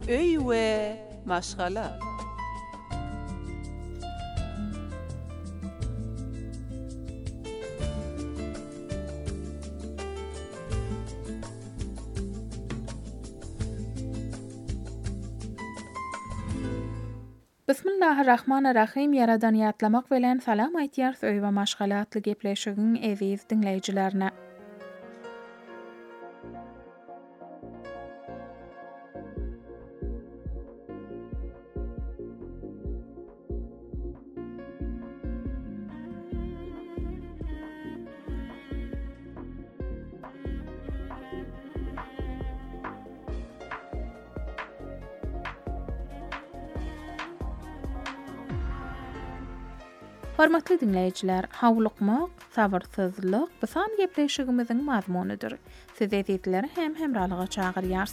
öy we maşgala. Bismillahirrahmanirrahim. Yaradan ýatlamak bilen salam aýtýar öý we maşgalatly gepleşigiň eziz dinleýijilerine. Hormatly dinleýijiler, hawlykmak, sabyrsyzlyk bu san gepleşigimiziň mazmunydyr. Siz ezizleri hem hemralyga çagyrýars.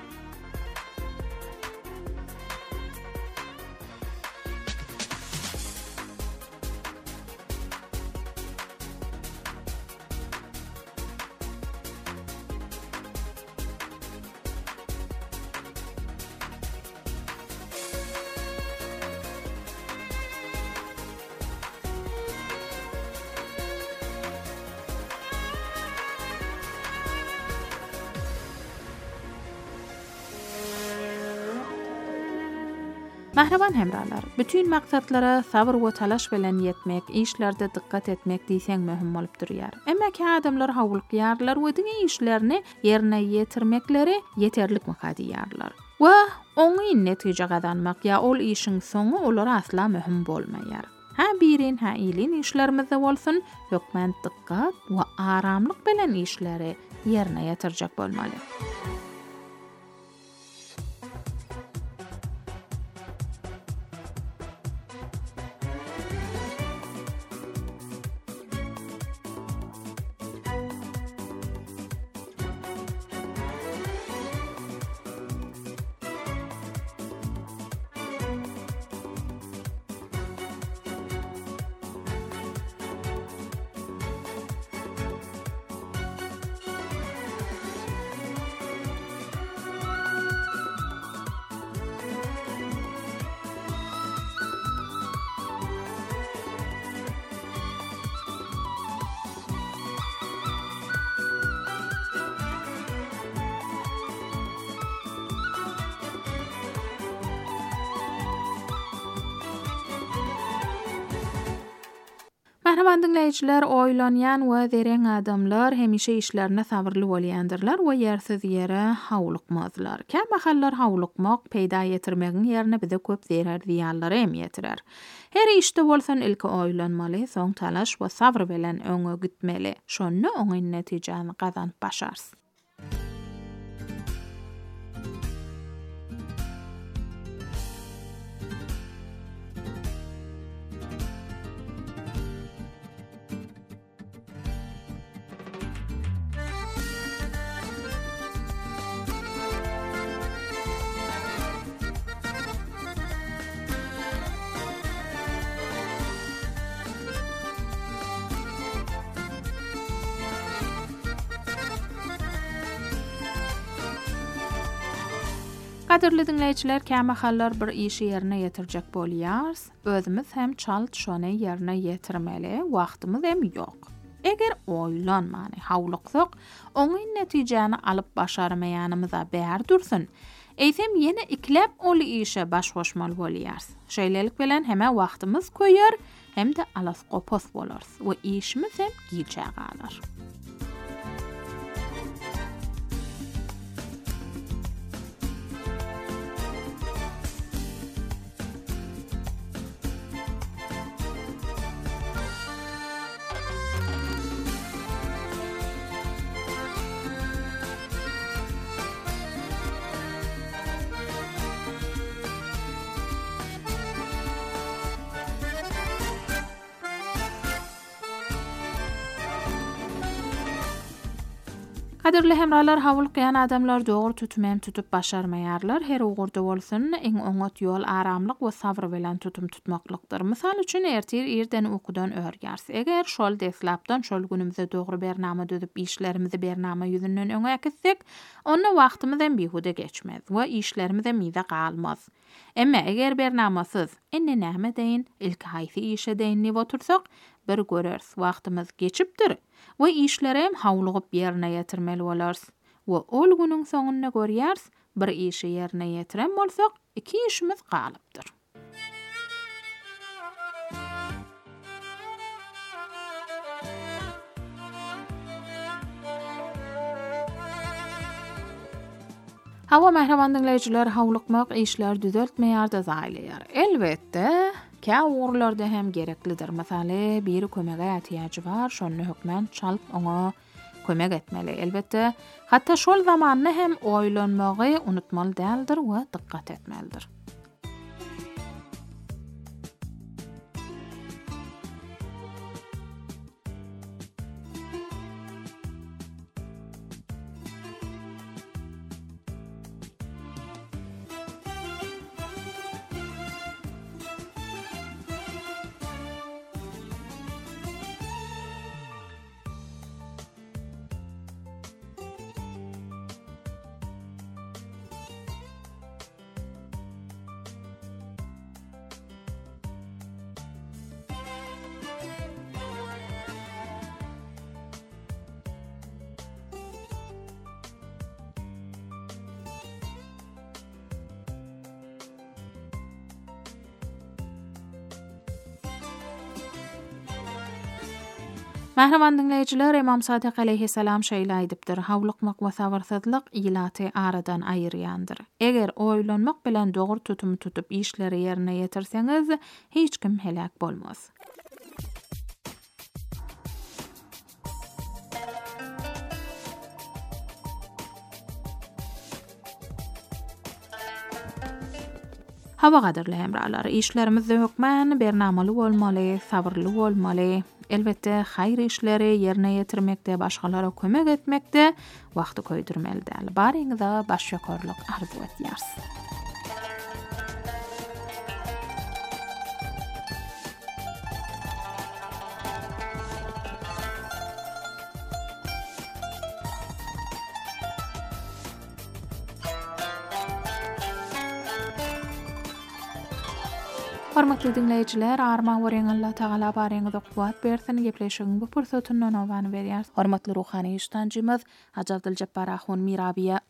Mahraban hemralar, bütün maksatlara sabır we talaş bilen ýetmek, işlerde dikkat etmek diýseň möhüm bolup durýar. Emma ki adamlar hawlykýarlar we diňe işlerini ýerine ýetirmekleri ýeterlik makadýarlar. Wa oňy netije gazanmak ýa ol işiň soňy olara asla möhüm bolmaýar. Ha birin ha ilin işlerimizde bolsun, hökmen dikkat we aramlyk bilen işleri ýerine ýetirjek bolmaly. Mahraman dinleýijiler, oýlanýan we dereň adamlar hemişe işlerine sabırly bolýandyrlar we ýersiz ýere hawlykmazlar. Käme hallar hawlykmak peýda ýetirmegiň ýerine bize köp zerer ziýanlary hem ýetirer. Her işte bolsan ilki oýlanmaly, soň talaş we sabr bilen öňe gitmeli. Şonu oňy netijeni gazanyp başarsy. Qadirli dinleýijiler, käme hallar bir işi ýerine ýetirjek bolýars, özümiz hem çalt şonu ýerine ýetirmeli, wagtymyz hem ýok. Eger oýlanmany hawlyksak, oňy netijeni alyp başarmaýanymyza bär dursun. Eýsem ýene iklep ol işe baş goşmaly bolýars. Şeýlelik bilen heme wagtymyz köýer, hem de alas gopos bolars we işimiz hem giçe galar. Qadirli hemralar hawlqayan adamlar doğru tutumem tutup başarmayarlar. Her uğurda bolsun en oňat yol aramlyk we sabr bilen tutum tutmaklykdyr. Misal üçin ertir irden okudan örgärs. Eger şol deslapdan şol günümizde dogry bernama düzüp işlerimizi bernama ýüzünden öňe aketsek, onda wagtymyzdan bihude geçmez we işlerimize mide galmaz. Emma eger bernamasız enne näme deyin, ilki haýsy işe deýinip otursak, bir görers wagtymyz geçipdir we işlerem hawlygyp ýerine ýetirmeli bolars. We ol günüň soňuna görýärs, bir işi ýerine ýetirem bolsak, iki işimiz galypdyr. Hawa mehreban dinleýijiler, hawlykmak işler düzeltmeýär-de zaýlaýar. Elbetde, käwurlarda hem gereklidir. Masalan, biri kömege ähtiýaji bar, şonu hökmen çalyp oňa kömek etmeli. Elbetde, hatda şol zamanyny hem oýlanmagy unutmaly däldir we dikkat etmelidir. Mehreban dinleýijiler, Imam Sadiq aleyhisselam şeýle aýdypdyr: hawlykmak we sabrsyzlyk ilaty aradan aýyrýandyr. Eger oýlanmak bilen dogry tutum tutup işleri ýerine ýetirseňiz, hiç kim helak bolmaz. Hawa gaderli hemralar, işlerimizde hökmen bernamaly bolmaly, sabrly bolmaly. Elbette hayır işleri yerine yetirmekde, başgalara kömek etmekde wagty köýdürmeli däl. Baryňyza başýakarlyk arzu etýärsiz. Hormatly dinleýijiler, arman weren Allah Taala baryňyza kuwat bersin, gepleşigiň bu pursatyny nowany berýär. Hormatly ruhany işdanjymyz Hajar Abdyljabbbar Ahun Mirabiýa.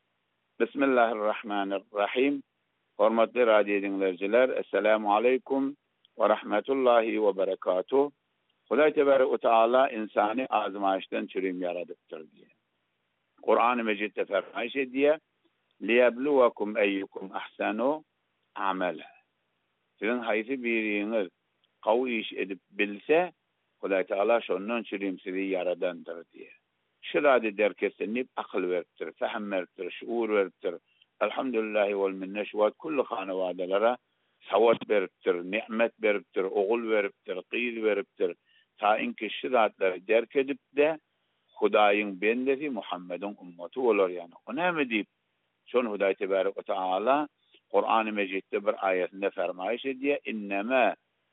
Bismillahirrahmanirrahim. Hormatly radio dinleýijiler, assalamu aleykum we rahmetullahi we berekatuh. Hudaý tebarek we taala insany azmaýyşdan çürüm ýaradypdyr diýe. Kur'an-ı Mecit'de fermaýş edýär: "Liyabluwakum eyyukum ahsanu amala." Sizin haýsy biriňiz gawy iş edip bilse, Hudaý Taala şondan çürüm sizi ýaradandyr diýe. Şirady derkesenip akyl beripdir, fahm beripdir, şuur beripdir. Elhamdülillahi vel minne şuwat kullu hanawadalara sawat beripdir, nimet beripdir, ogul beripdir, gyz beripdir. Ta inki şiratlary derk edip de Hudaýyň bendesi Muhammedin ummaty bolar ýani. Onäme diýip şon Hudaý tebarek we taala Kur'an-ı Mecit'te bir ayetinde fermaýş edýär: "İnnemâ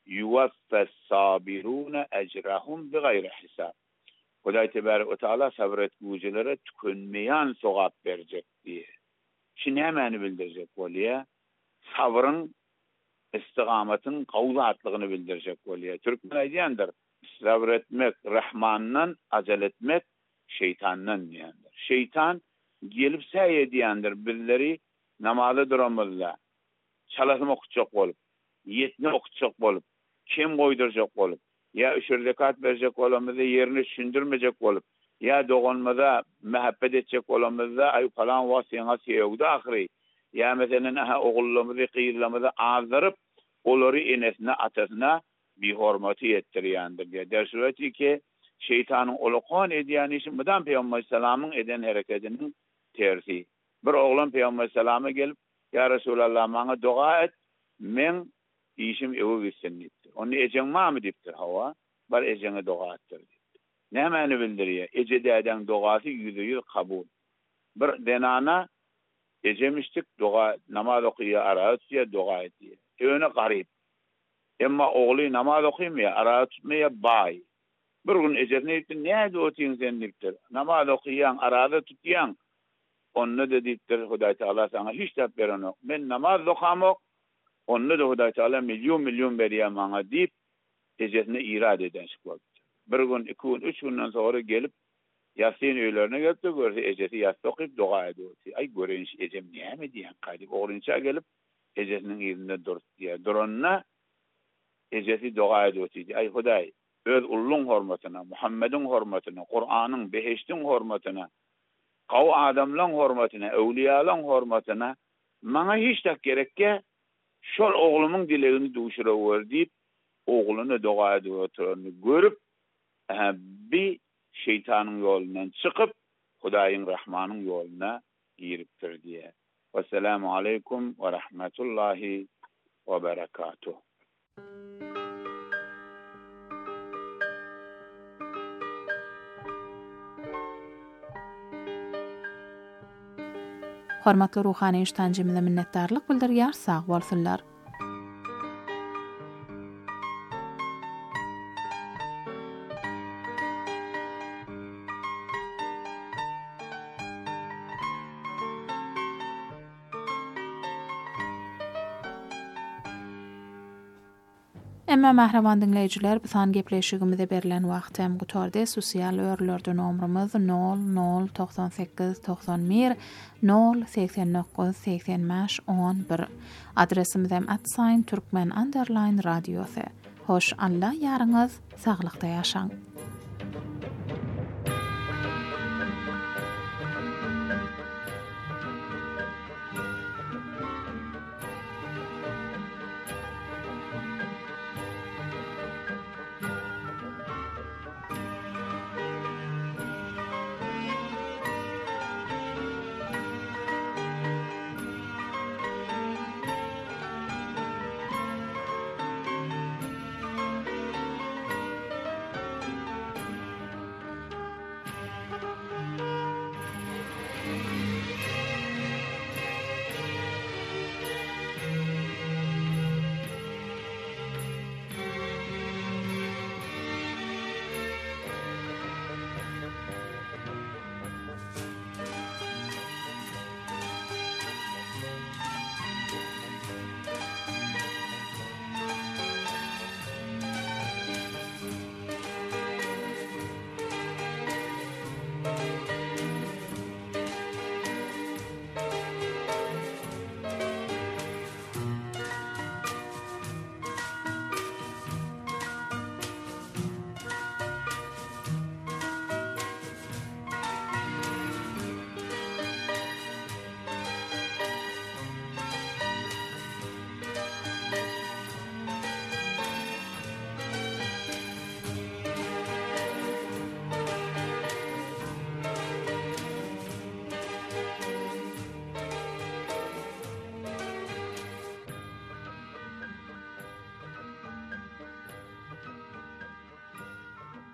yuwaffas-sabirûne ecrahum bigayri hisab." Hudaý tebarek we taala sabr etgüjilere tükenmeýän sowap berjek diýe. Şi nämäni bildirjek bolýar? Sabryň istigametin gawzatlygyny bildirjek bolýar. Türkmen aýdýandyr: sabr etmek Rahmandan, acel etmek şeytandan diýendir. Şeytan gelip säý edýändir, birleri namaza duramazlar. Çalasym okutjak bolup, yetini okutjak bolup, kim goýdurjak bolup, ya 3 rekat berjek bolamyzda yerini düşündirmejek bolup, ya doganmada mehabbet etjek bolamyzda ay falan wasyňa seýegdi ahry. Ya meselen ogullarymyzy, gyýylarymyzy azdyryp, olary enesine, atasyna bihormaty etdirýändir diýe. Dersuweti ki şeytanyň olaqan edýän işi bilen Peýgamber salamyň eden hereketiniň tersi. Bir oğlan Peygamber salama gelip, "Ya Resulallah, maňa dua et, men işim ewe gitsin" diýipdir. Onu ejeň mami diýipdir Hawa, bar ejeňe dua etdir diýipdir. Nämäni bildiriyor? Ecedäden duasy %100 kabul. Bir denana ecemiştik dua namaz okuyor, ara tutuyor, dua ediyor. Öne garip. Emma oğlu namaz okuymuyor, ara tutmuyor, bay. Bir gün ecedine gittin, ne ediyorsun sen diptir? Namaz okuyan, arada tutuyan. Onu da diptir, Huday Teala sana hiç de veren yok. Ben namaz okamok, onu da Huday Teala milyon veriyor bana deyip, ecedine irad eden çıkmak. Bir gün, 2 gün, 3 günden sonra gelip, Yasin öylerine gelip de görse ecesi yas okuyup dua ediyor. Ay görünüş ecem niye mi diyen kaydık. Oğlunca gelip ecesinin yerinde dur diye. Duranına ecesi dua ediyor. Ay Huday öz ullun hürmetine, Muhammed'in hürmetine, Kur'an'ın, beheştin hürmetine, kav adamların hürmetine, evliyaların hürmetine bana hiç de gerekke şol oğlumun dileğini duşuruyor deyip oğlunu dua ediyor. Görüp bir şeytanın yolundan çıkıp Hudaýyň Rahmanyň yoluna giripdir diye. Vesselamu aleykum ve rahmetullahi ve berekatuh. Hormatly ruhany iştancymyza minnetdarlyk bildirýär, sag bolsunlar. Emma mähreman dinleýijiler, bu san gepleşigimizde berilen wagt hem gutarda sosial örlerde nomrumuz 0098 91 089 85 11. Adresimiz hem @türkmen_radiosy. Hoş Allah ýaryňyz saglykda ýaşaň.